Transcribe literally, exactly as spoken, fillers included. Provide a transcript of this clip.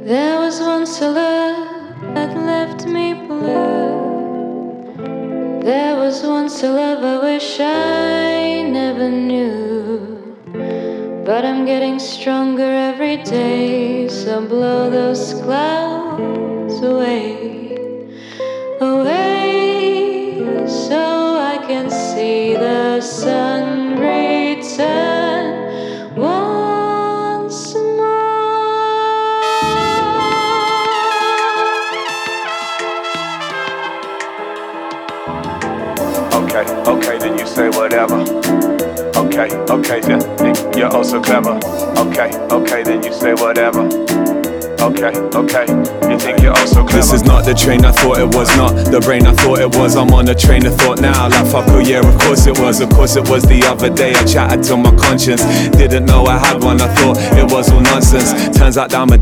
There was once a love that left me blue. There was once a love I wish I never knew. But I'm getting stronger every day, so blow those clouds away, away, so I can see the sun return once more. Okay, okay, then you say whatever. Okay, okay, then you're oh so clever. Okay, okay, then you say whatever. Okay, okay, you think you're oh so clever. This is not the train I thought it was, not the brain I thought it was. I'm on the train of thought now, like fuck oh yeah, of course it was. Of course it was the other day I chatted to my conscience. Didn't know I had one, I thought it was all nonsense. Turns out that I'm a